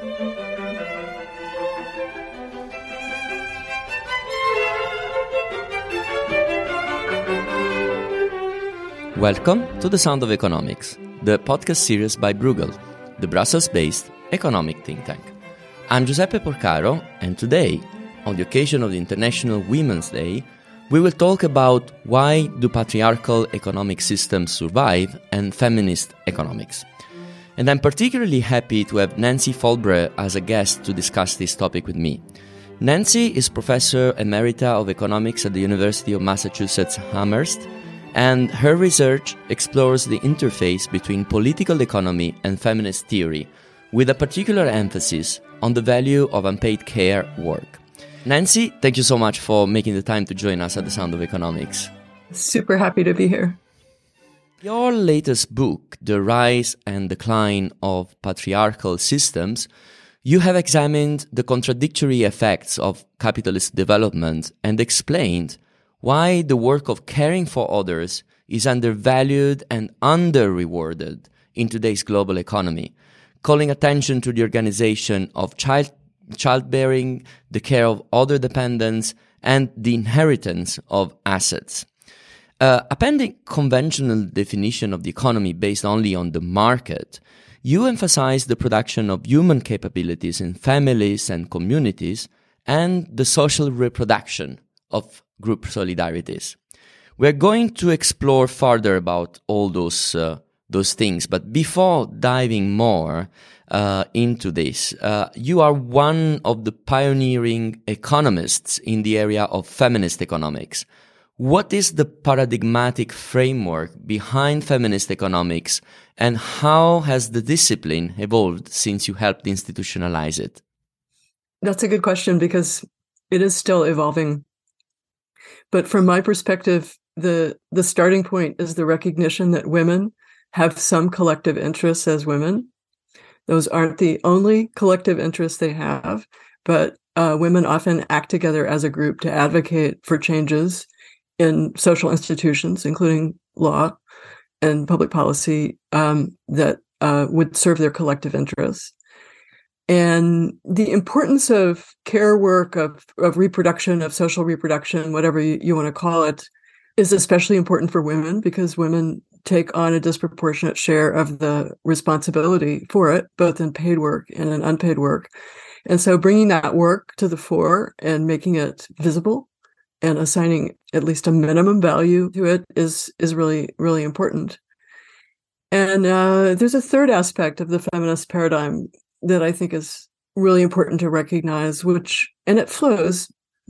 Welcome to The Sound of Economics, the podcast series by Bruegel, the Brussels-based economic think tank. I'm Giuseppe Porcaro, and today, on the occasion of the International Women's Day, we will talk about why do patriarchal economic systems survive and feminist economics. And I'm particularly happy to have Nancy Folbre as a guest to discuss this topic with me. Nancy is Professor Emerita of Economics at the University of Massachusetts Amherst, and her research explores the interface between political economy and feminist theory, with a particular emphasis on the value of unpaid care work. Nancy, thank you so much for making the time to join us at The Sound of Economics. Super happy to be here. Your latest book, The Rise and Decline of Patriarchal Systems, you have examined the contradictory effects of capitalist development and explained why the work of caring for others is undervalued and under-rewarded in today's global economy, calling attention to the organization of childbearing, the care of other dependents, and the inheritance of assets. Appending conventional definition of the economy based only on the market, you emphasize the production of human capabilities in families and communities and the social reproduction of group solidarities. We're going to explore further about all those things, but before diving more into this, you are one of the pioneering economists in the area of feminist economics. What is the paradigmatic framework behind feminist economics, and how has the discipline evolved since you helped institutionalize it? That's a good question because it is still evolving. But from my perspective, the starting point is the recognition that women have some collective interests as women. Those aren't the only collective interests they have, but women often act together as a group to advocate for changes in social institutions, including law and public policy, that would serve their collective interests. And the importance of care work, of reproduction, of social reproduction, whatever you want to call it, is especially important for women because women take on a disproportionate share of the responsibility for it, both in paid work and in unpaid work. And so bringing that work to the fore and making it visible and assigning at least a minimum value to it is really, really important. And there's a third aspect of the feminist paradigm that I think is really important to recognize, and it flows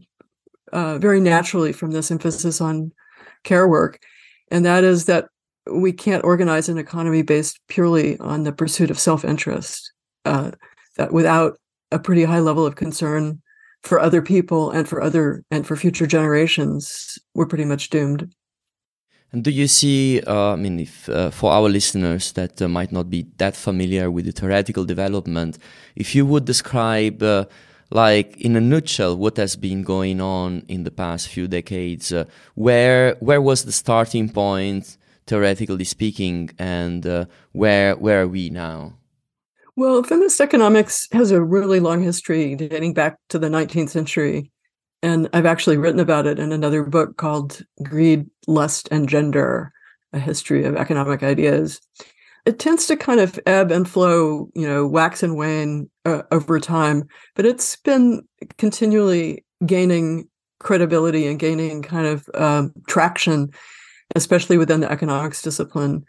very naturally from this emphasis on care work, and that is that we can't organize an economy based purely on the pursuit of self-interest, that without a pretty high level of concern for other people and for future generations, we're pretty much doomed. And do you see, if for our listeners that might not be that familiar with the theoretical development, if you would describe, in a nutshell, what has been going on in the past few decades, where was the starting point, theoretically speaking, and where are we now? Well, feminist economics has a really long history dating back to the 19th century. And I've actually written about it in another book called Greed, Lust, and Gender, A History of Economic Ideas. It tends to kind of ebb and flow, wax and wane over time, but it's been continually gaining credibility and gaining kind of traction, especially within the economics discipline.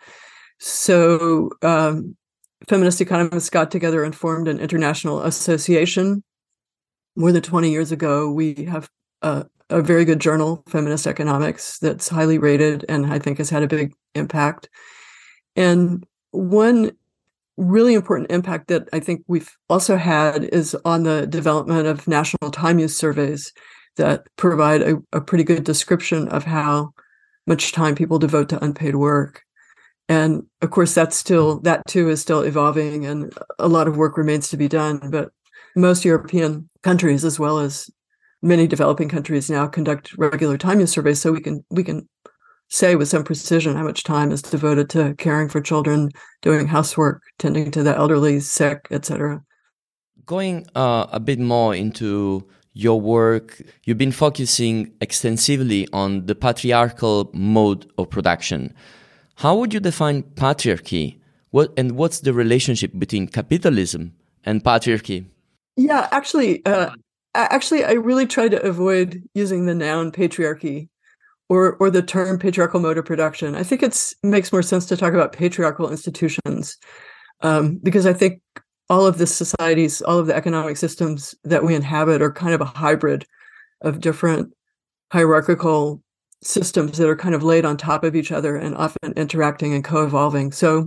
So feminist economists got together and formed an international association. More than 20 years ago, we have a very good journal, Feminist Economics, that's highly rated and I think has had a big impact. And one really important impact that I think we've also had is on the development of national time use surveys that provide a pretty good description of how much time people devote to unpaid work. And of course, that too is still evolving and a lot of work remains to be done. But most European countries, as well as many developing countries now, conduct regular time use surveys, so we can say with some precision how much time is devoted to caring for children, doing housework, tending to the elderly, sick, etc. Going a bit more into your work, you've been focusing extensively on the patriarchal mode of production. How would you define patriarchy? What's the relationship between capitalism and patriarchy? Yeah, actually, I really try to avoid using the noun patriarchy or the term patriarchal mode of production. I think it makes more sense to talk about patriarchal institutions, because I think all of the societies, all of the economic systems that we inhabit are kind of a hybrid of different hierarchical systems that are kind of laid on top of each other and often interacting and co-evolving. So,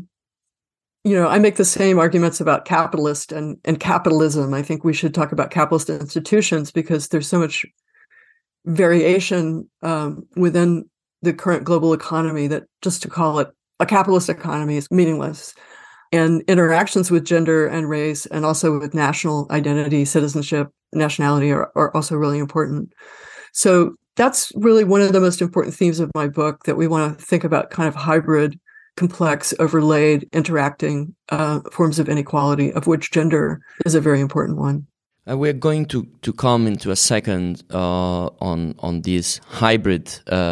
I make the same arguments about capitalist and capitalism. I think we should talk about capitalist institutions because there's so much variation within the current global economy that just to call it a capitalist economy is meaningless. And interactions with gender and race and also with national identity, citizenship, nationality are also really important. So that's really one of the most important themes of my book, that we want to think about kind of hybrid, complex, overlaid, interacting forms of inequality, of which gender is a very important one. We're going to come into a second on this hybrid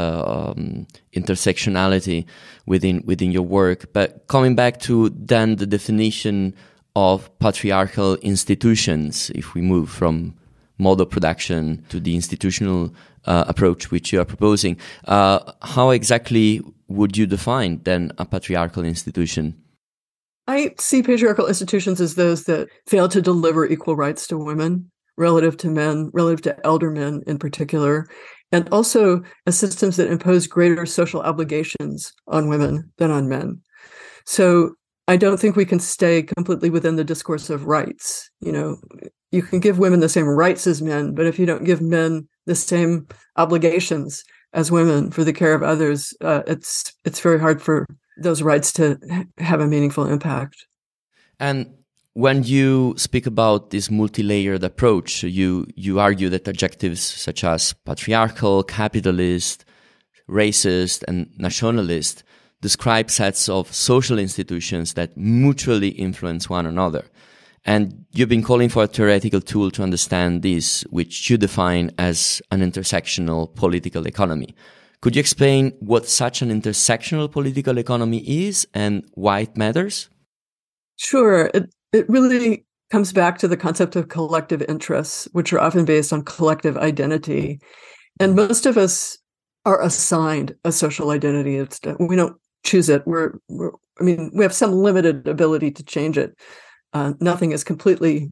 intersectionality within your work, but coming back to then the definition of patriarchal institutions, if we move from model production to the institutional approach which you are proposing, how exactly would you define then a patriarchal institution? I see patriarchal institutions as those that fail to deliver equal rights to women relative to men, relative to elder men in particular, and also as systems that impose greater social obligations on women than on men. So I don't think we can stay completely within the discourse of rights. You can give women the same rights as men, but if you don't give men the same obligations as women for the care of others, it's very hard for those rights to have a meaningful impact. And when you speak about this multi-layered approach, you argue that adjectives such as patriarchal, capitalist, racist, and nationalist describe sets of social institutions that mutually influence one another. And you've been calling for a theoretical tool to understand this, which you define as an intersectional political economy. Could you explain what such an intersectional political economy is and why it matters? Sure. It really comes back to the concept of collective interests, which are often based on collective identity. And most of us are assigned a social identity. We don't choose it. We have some limited ability to change it. Nothing is completely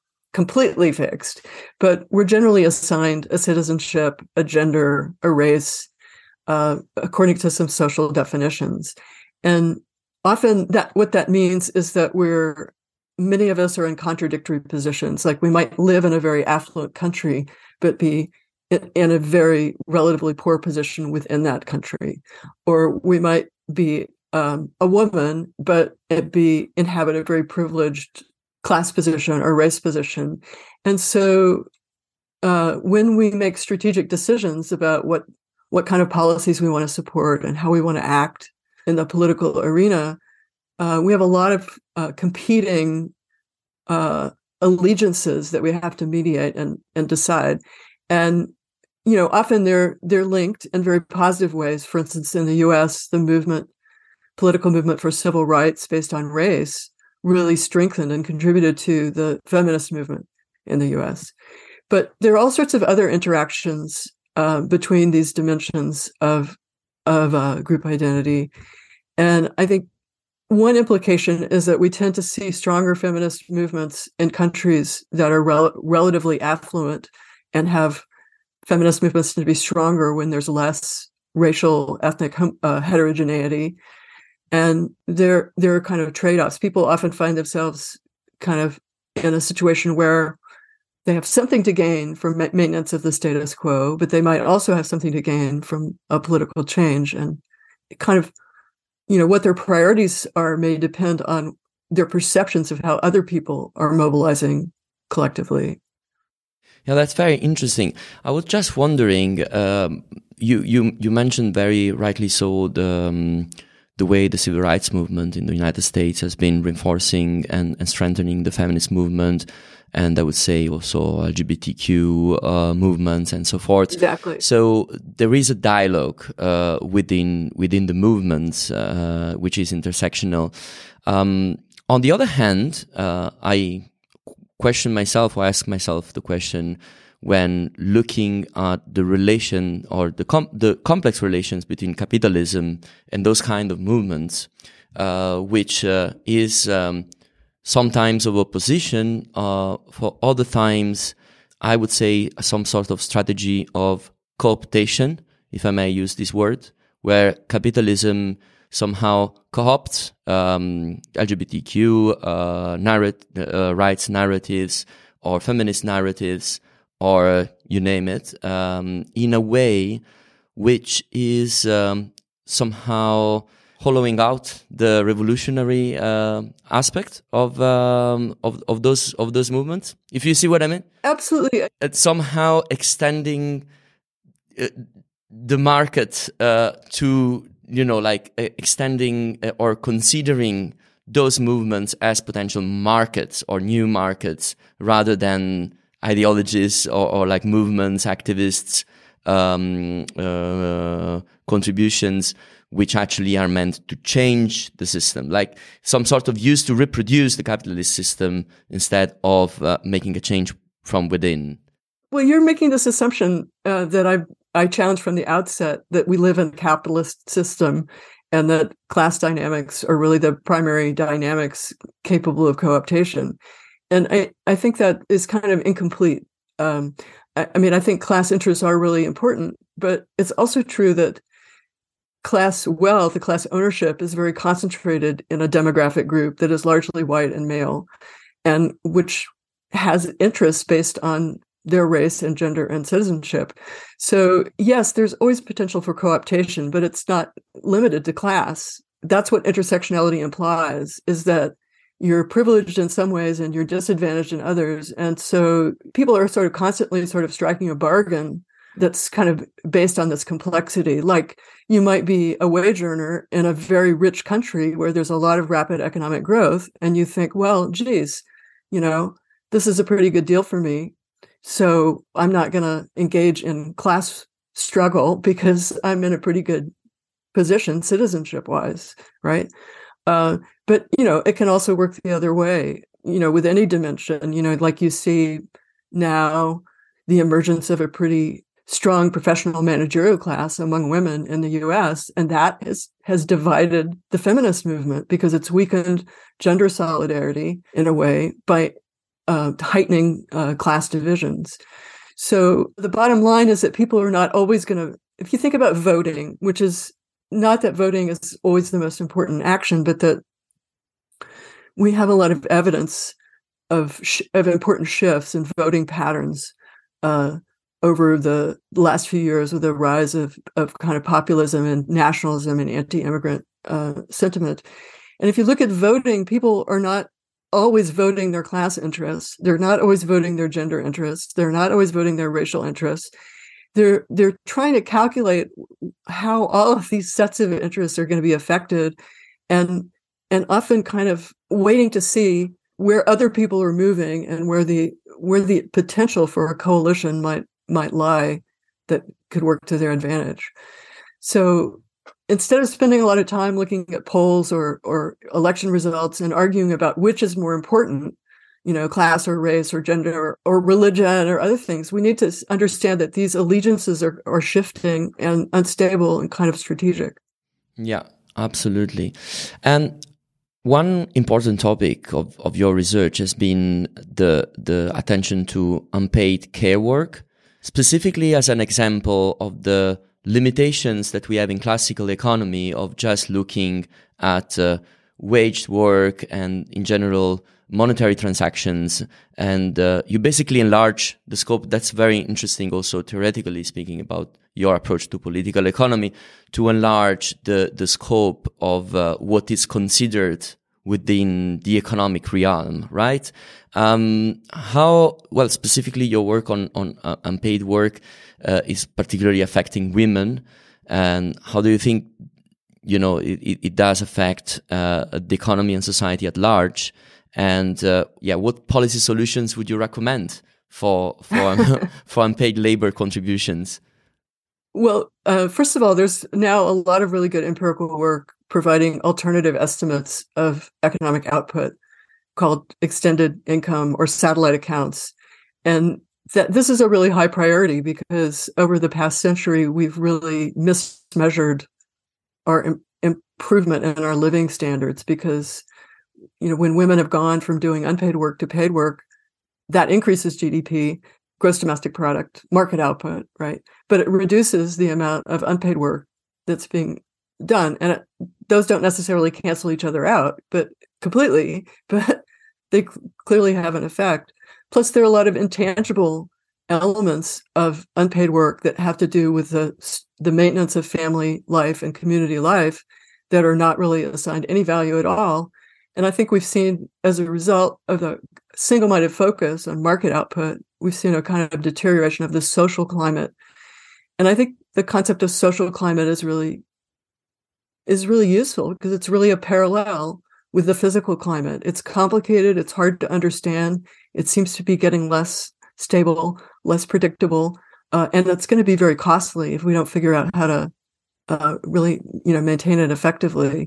fixed, but we're generally assigned a citizenship, a gender, a race, according to some social definitions. And often what that means is that many of us are in contradictory positions. Like we might live in a very affluent country, but be in a very relatively poor position within that country. Or we might be a woman, but inhabit a very privileged class position or race position. And so when we make strategic decisions about what kind of policies we want to support and how we want to act in the political arena, we have a lot of competing allegiances that we have to mediate and decide. And often they're linked in very positive ways. For instance, in the U.S., the political movement for civil rights based on race really strengthened and contributed to the feminist movement in the U.S. But there are all sorts of other interactions between these dimensions of group identity. And I think one implication is that we tend to see stronger feminist movements in countries that are relatively affluent and have feminist movements to be stronger when there's less racial, ethnic heterogeneity. And there are kind of trade-offs. People often find themselves kind of in a situation where they have something to gain from maintenance of the status quo, but they might also have something to gain from a political change. And kind of, what their priorities are may depend on their perceptions of how other people are mobilizing collectively. Yeah, that's very interesting. I was just wondering, you mentioned very rightly so the way the civil rights movement in the United States has been reinforcing and strengthening the feminist movement, and I would say also LGBTQ movements and so forth. Exactly. So there is a dialogue within the movements, which is intersectional. On the other hand, I question myself, or ask myself the question, when looking at the relation or the complex relations between capitalism and those kind of movements, which is sometimes of opposition, for other times, I would say some sort of strategy of co-optation, if I may use this word, where capitalism somehow co-opts LGBTQ rights narratives or feminist narratives, or you name it, in a way which is somehow hollowing out the revolutionary aspect of those movements. If you see what I mean? Absolutely. It's somehow extending the market to, extending or considering those movements as potential markets or new markets, rather than ideologies or like movements, activists, contributions, which actually are meant to change the system, like some sort of use to reproduce the capitalist system instead of making a change from within. Well, you're making this assumption that I challenged from the outset, that we live in a capitalist system and that class dynamics are really the primary dynamics capable of co-optation. And I think that is kind of incomplete. I think class interests are really important, but it's also true that class wealth, the class ownership, is very concentrated in a demographic group that is largely white and male, and which has interests based on their race and gender and citizenship. So yes, there's always potential for co-optation, but it's not limited to class. That's what intersectionality implies, is that you're privileged in some ways and you're disadvantaged in others. And so people are sort of constantly sort of striking a bargain that's kind of based on this complexity. Like, you might be a wage earner in a very rich country where there's a lot of rapid economic growth, and you think, well, geez, this is a pretty good deal for me, so I'm not going to engage in class struggle because I'm in a pretty good position citizenship-wise, right? But, it can also work the other way, with any dimension, like you see now the emergence of a pretty strong professional managerial class among women in the US, and that has divided the feminist movement because it's weakened gender solidarity in a way by heightening class divisions. So the bottom line is that people are not always going to, if you think about voting, which is not that voting is always the most important action, but that we have a lot of evidence of important shifts in voting patterns over the last few years, with the rise of kind of populism and nationalism and anti-immigrant sentiment. And if you look at voting, people are not always voting their class interests. They're not always voting their gender interests. They're not always voting their racial interests. They're trying to calculate how all of these sets of interests are going to be affected, and often kind of waiting to see where other people are moving and where the potential for a coalition might lie that could work to their advantage. So instead of spending a lot of time looking at polls or election results and arguing about which is more important, class or race or gender or religion or other things, we need to understand that these allegiances are shifting and unstable and kind of strategic. Yeah, absolutely. And one important topic of your research has been the attention to unpaid care work, specifically as an example of the limitations that we have in classical economy of just looking at waged work and, in general, monetary transactions. And you basically enlarge the scope. That's very interesting also, theoretically speaking, about your approach to political economy, to enlarge the scope of what is considered within the economic realm, right? Specifically your work on unpaid work is particularly affecting women, and how do you think it does affect the economy and society at large. And what policy solutions would you recommend for for unpaid labor contributions? Well, first of all, there's now a lot of really good empirical work providing alternative estimates of economic output called extended income or satellite accounts. And that this is a really high priority because over the past century, we've really mismeasured our improvement in our living standards because, when women have gone from doing unpaid work to paid work, that increases GDP, gross domestic product, market output, right? But it reduces the amount of unpaid work that's being done. And those don't necessarily cancel each other out, but completely, but they clearly have an effect. Plus, there are a lot of intangible elements of unpaid work that have to do with the maintenance of family life and community life that are not really assigned any value at all. And I think we've seen, as a result of the single-minded focus on market output, we've seen a kind of deterioration of the social climate. And I think the concept of social climate is really useful because it's really a parallel with the physical climate. It's complicated, it's hard to understand, it seems to be getting less stable, less predictable, and it's going to be very costly if we don't figure out how to really maintain it effectively.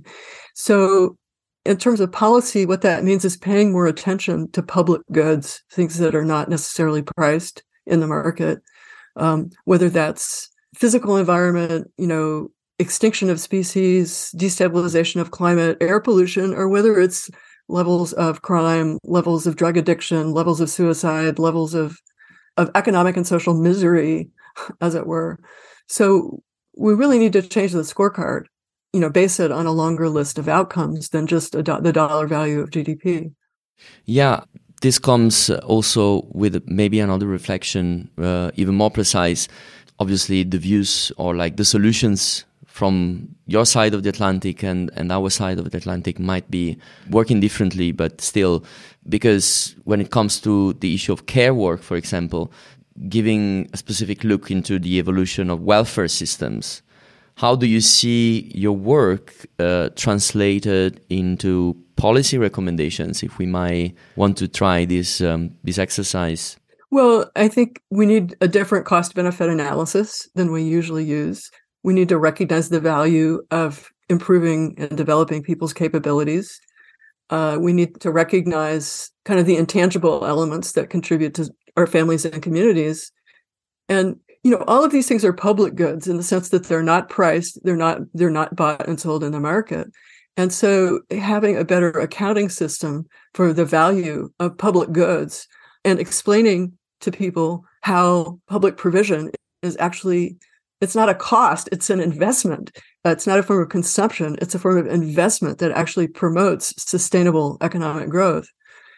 So in terms of policy, what that means is paying more attention to public goods, things that are not necessarily priced in the market, whether that's physical environment, extinction of species, destabilization of climate, air pollution, or whether it's levels of crime, levels of drug addiction, levels of suicide, levels of economic and social misery, as it were. So we really need to change the scorecard, base it on a longer list of outcomes than just the dollar value of GDP. Yeah, this comes also with maybe another reflection, even more precise. Obviously, the views or like the solutions from your side of the Atlantic and our side of the Atlantic might be working differently, but still, because when it comes to the issue of care work, for example, giving a specific look into the evolution of welfare systems, how do you see your work translated into policy recommendations, if we might want to try this exercise? Well, I think we need a different cost-benefit analysis than we usually use. We need to recognize the value of improving and developing people's capabilities. We need to recognize kind of the intangible elements that contribute to our families and communities. And, all of these things are public goods in the sense that they're not priced, they're not bought and sold in the market. And so having a better accounting system for the value of public goods and explaining to people how public provision is actually, it's not a cost, it's an investment. It's not a form of consumption, it's a form of investment that actually promotes sustainable economic growth.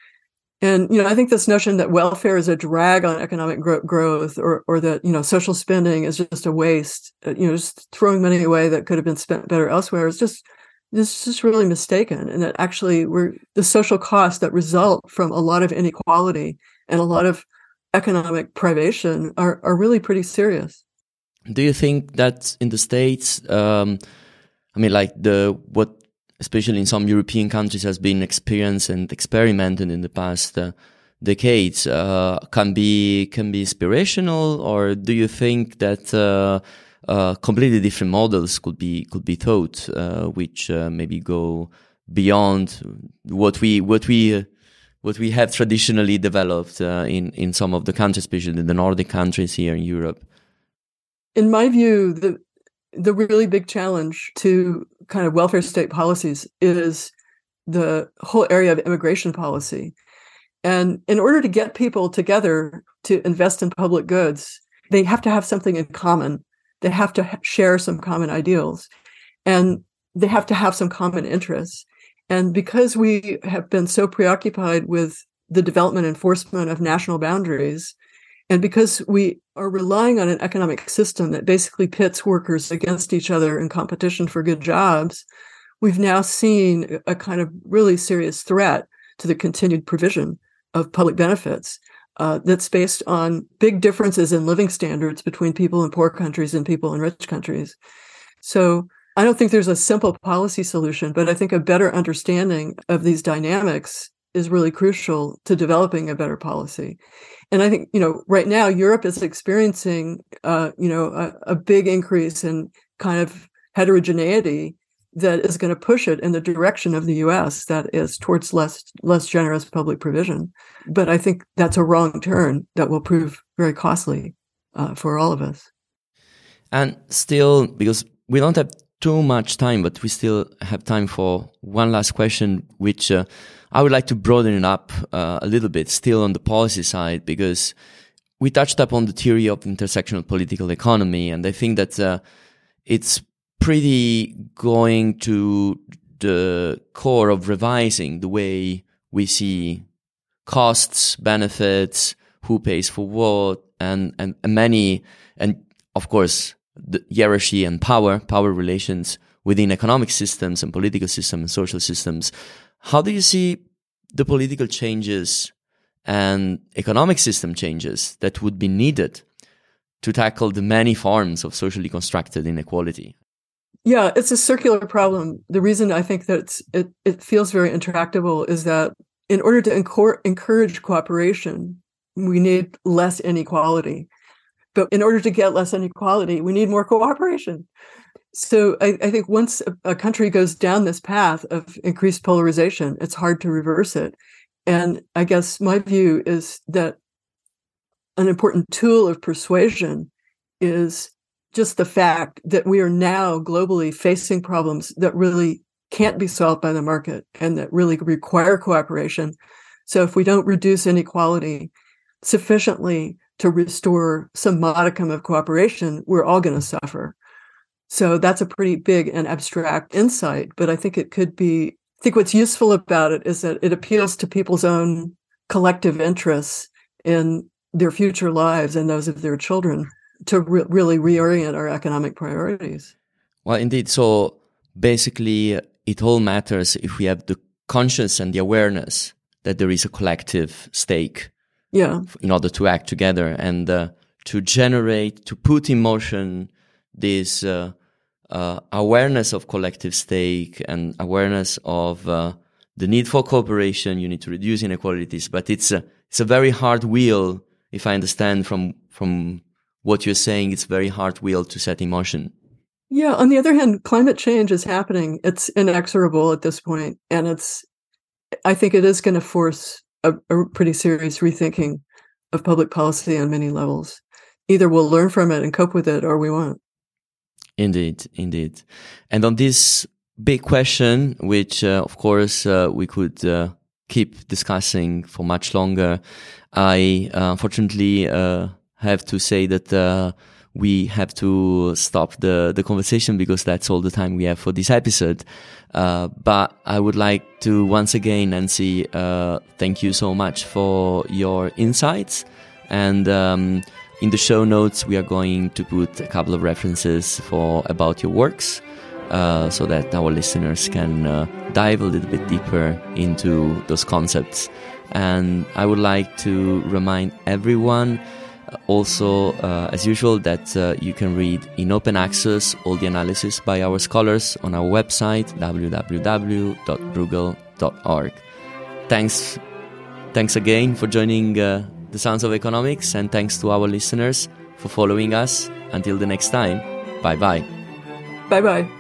And, I think this notion that welfare is a drag on economic growth or that, social spending is just a waste, just throwing money away that could have been spent better elsewhere is just really mistaken. And that actually the social costs that result from a lot of inequality and a lot of economic privation are really pretty serious. Do you think that in the States, what especially in some European countries has been experienced and experimented in the past decades, can be inspirational, or do you think that completely different models could be thought, which maybe go beyond what we have traditionally developed in some of the countries, especially the Nordic countries here in Europe? In my view, the really big challenge to kind of welfare state policies is the whole area of immigration policy. And in order to get people together to invest in public goods, they have to have something in common. They have to share some common ideals, and they have to have some common interests. And because we have been so preoccupied with the development and enforcement of national boundaries, and because we are relying on an economic system that basically pits workers against each other in competition for good jobs, we've now seen a kind of really serious threat to the continued provision of public benefits that's based on big differences in living standards between people in poor countries and people in rich countries. So I don't think there's a simple policy solution, but I think a better understanding of these dynamics is really crucial to developing a better policy. And I think, right now Europe is experiencing, a big increase in kind of heterogeneity that is going to push it in the direction of the US, that is towards less generous public provision. But I think that's a wrong turn that will prove very costly for all of us. And still, because we don't have too much time, but we still have time for one last question, which I would like to broaden it up a little bit, still on the policy side, because we touched upon the theory of intersectional political economy, and I think that it's pretty going to the core of revising the way we see costs, benefits, who pays for what, and many, and of course, the hierarchy and power relations within economic systems and political systems and social systems. How do you see the political changes and economic system changes that would be needed to tackle the many forms of socially constructed inequality? Yeah, it's a circular problem. The reason I think that it feels very intractable is that in order to encourage cooperation, we need less inequality. But in order to get less inequality, we need more cooperation. So I think once a country goes down this path of increased polarization, it's hard to reverse it. And I guess my view is that an important tool of persuasion is just the fact that we are now globally facing problems that really can't be solved by the market and that really require cooperation. So if we don't reduce inequality sufficiently to restore some modicum of cooperation, we're all going to suffer. So that's a pretty big and abstract insight, but I think it could be, I think what's useful about it is that it appeals to people's own collective interests in their future lives and those of their children to really reorient our economic priorities. Well, indeed. So basically, it all matters if we have the conscience and the awareness that there is a collective stake. Yeah. In order to act together and to put in motion this awareness of collective stake and awareness of the need for cooperation. You need to reduce inequalities, but it's a very hard wheel. If I understand from what you're saying, it's very hard wheel to set in motion. Yeah. On the other hand, climate change is happening. It's inexorable at this point, and I think it is going to force a pretty serious rethinking of public policy on many levels. Either we'll learn from it and cope with it, or we won't. Indeed. And on this big question, which of course we could keep discussing for much longer, I unfortunately have to say that we have to stop the conversation because that's all the time we have for this episode. But I would like to once again, Nancy, thank you so much for your insights. And in the show notes, we are going to put a couple of references about your works, so that our listeners can dive a little bit deeper into those concepts. And I would like to remind everyone also, as usual, that you can read in open access all the analysis by our scholars on our website, www.bruegel.org. Thanks again for joining The Sounds of Economics, and thanks to our listeners for following us. Until the next time, bye-bye. Bye-bye.